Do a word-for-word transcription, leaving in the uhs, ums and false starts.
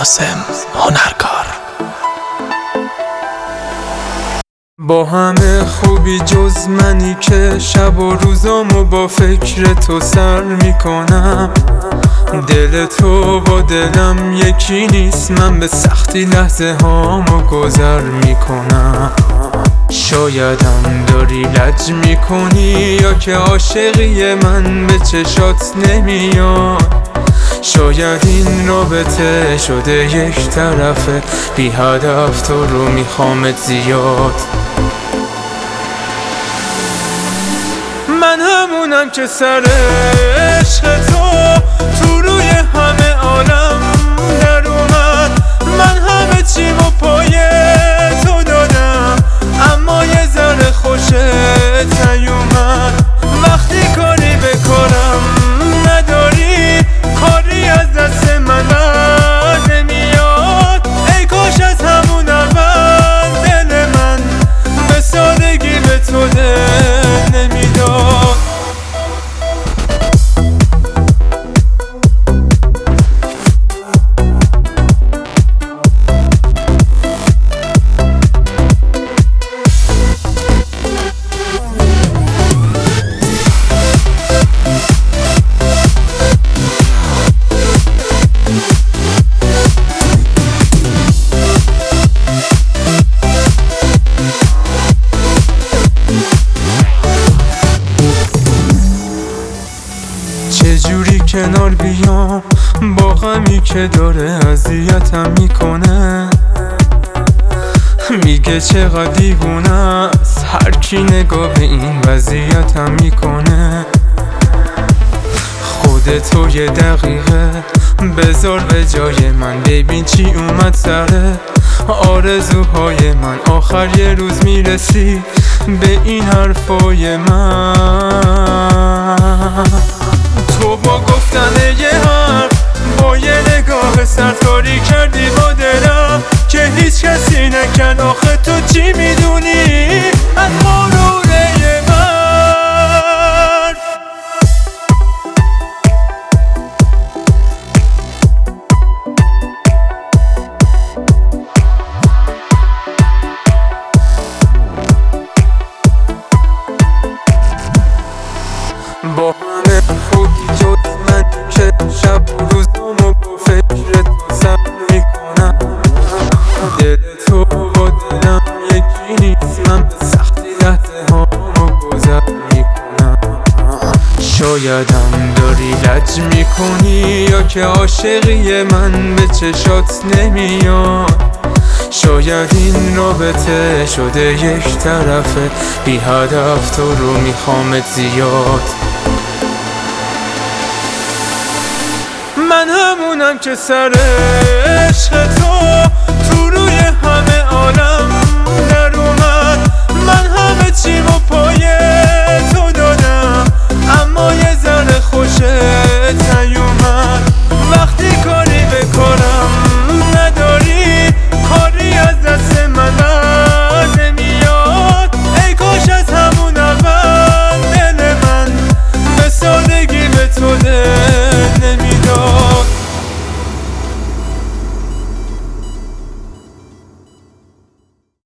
قاسم هنرکار. با همه خوبی جز منی که شب و روزامو با فکر تو سر میکنم. دل تو با دلم یکی نیست، من به سختی لحظه هامو گذر میکنم. شایدم داری لج میکنی یا که عاشقی من به چشات نمیاد. شاید این رابطه شده یک طرفه، بی هدف تو رو میخوامت زیاد. من همونم که سر عشق تو تو روی همه عالم در اومد. من همه چیمو پای تو دادم، اما یه ذره خوشت نیومد. وقتی کاری به کارم نداری، کاری از دست من بر نمیاد. ای کاش از همون اول دل من به سادگی به تو دل نمیداد. چجوری کنار بیام با غمی که داره اذیتم میکنه؟ میگه چقدر دیوونه است هر کی نگاه به این وضعیتم میکنه. خودتو یه دقیقه بذار به جای من، ببین چی اومد سره آرزوهای من. آخر یه روز میرسی به این حرفای من. تو با گفتن یه حرف، با یه نگاه سرکاری کردی با دلم که هیچ کسی نکرد. آخه تو چی میدونی از غروره من؟ با همه خوبی جز من که شب و روزامو با فکر تو سر میکنم. دل تو با دلم یکی نیست، من به سختی لحظه هامو گذر میکنم. شایدم داری لج میکنی یا که عاشقی من به چشات نمیاد. شاید این رابطه شده یک طرفه، بی هدف تو رو میخوامت زیاد. من همونم که سر عشق تو